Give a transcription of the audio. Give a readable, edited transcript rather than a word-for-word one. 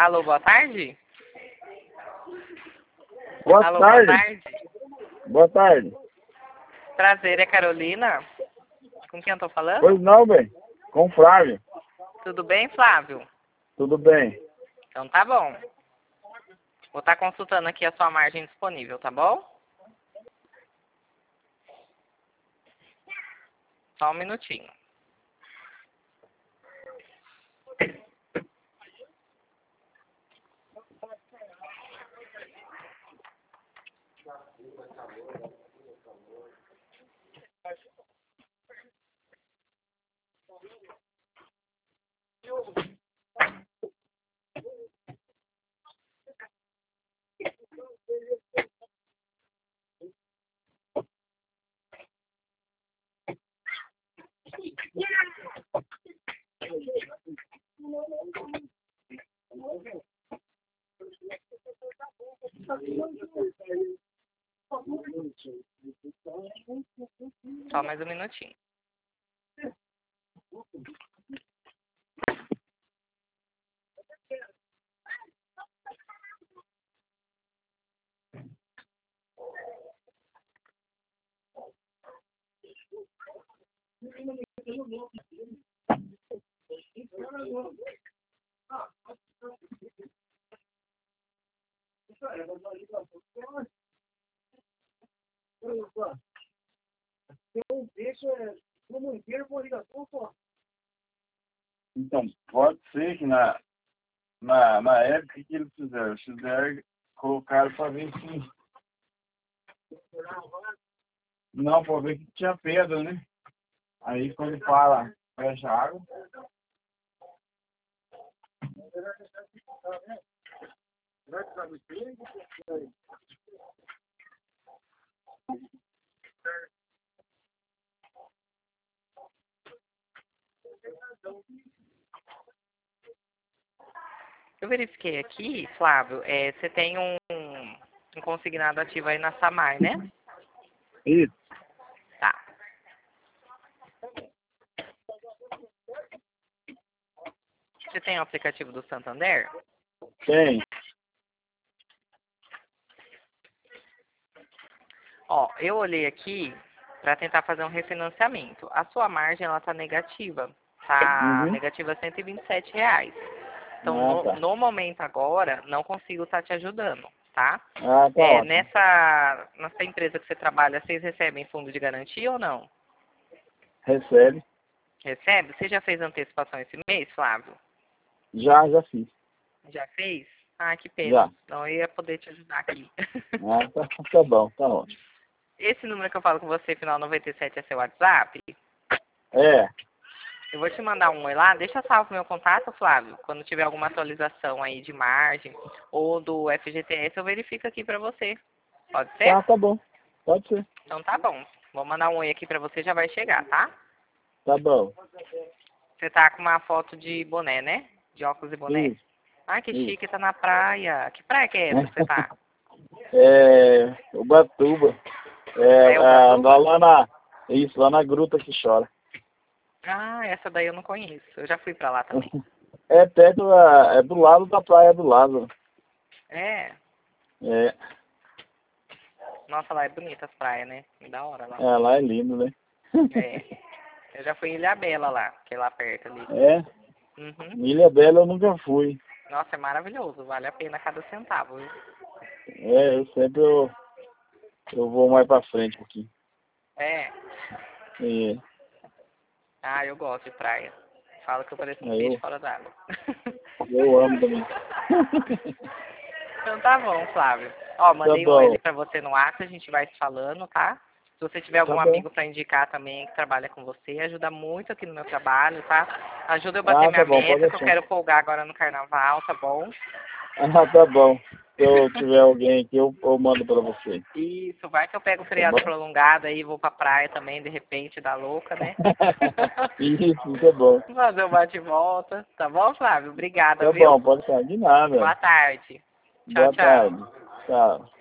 Alô, boa tarde? Boa Alô, tarde. boa tarde. Boa tarde. Prazer, é Carolina. Com quem eu tô falando? Pois não, bem. Com o Flávio. Tudo bem, Flávio? Tudo bem. Então tá bom. Vou estar consultando aqui a sua margem disponível, tá bom? Só um minutinho. Só mais um minutinho. Então, pode ser que na época que eles fizeram, colocaram para ver se... Não, para ver que tinha pedra, né? Aí quando fala, fecha a água. Eu verifiquei aqui, Flávio, você tem um consignado ativo aí na Samar, né? Isso. Tá. Você tem o aplicativo do Santander? Tem. Ó, eu olhei aqui para tentar fazer um refinanciamento. A sua margem, ela tá negativa. Tá negativa R$ 127. Então, Tá. no momento agora, não consigo estar te ajudando, tá? Tá ótimo. Nessa empresa que você trabalha, vocês recebem fundo de garantia ou não? Recebe. Recebe? Você já fez antecipação esse mês, Flávio? Já fiz. Já fez? Ah, que pena. Já. Então eu ia poder te ajudar aqui. Tá bom, tá ótimo. Esse número que eu falo com você, final 97, é seu WhatsApp? É. Eu vou te mandar um oi lá, deixa salvo meu contato, Flávio. Quando tiver alguma atualização aí de margem ou do FGTS, eu verifico aqui pra você. Pode ser? Tá bom. Pode ser. Então tá bom. Vou mandar um oi aqui pra você, já vai chegar, tá? Tá bom. Você tá com uma foto de boné, né? De óculos e boné. Isso. Ah, que chique, tá na praia. Que praia que é essa que você tá? Ubatuba. Ubatuba? Lá na gruta que chora. Ah, essa daí eu não conheço. Eu já fui pra lá também. É perto, é do lado da praia do Lázaro. É. É. Nossa, lá é bonita as praias, né? Me da hora lá. Lá é lindo, né? É. Eu já fui em Ilha Bela lá, que é lá perto ali. É? Uhum. Ilha Bela eu nunca fui. Nossa, é maravilhoso. Vale a pena cada centavo, viu? Eu vou mais pra frente um pouquinho. É. Ah, eu gosto de praia. Falo que eu pareço um peixe fora d'água. Eu amo também. Então tá bom, Flávio. Ó, mandei um oi ali pra você no WhatsApp, a gente vai se falando, tá? Se você tiver algum amigo pra indicar também que trabalha com você, ajuda muito aqui no meu trabalho, tá? Ajuda eu a bater minha meta, que eu quero folgar agora no carnaval, tá bom? Tá bom. Se eu tiver alguém aqui, eu mando pra você. Isso, vai que eu pego o feriado prolongado aí, vou pra praia também, de repente, da louca, né? Isso é bom. Fazer o bate e volta. Tá bom, Flávio? Obrigada, Tá viu? bom, pode ser. De nada. Boa tarde. Tchau, Boa tarde. Tchau.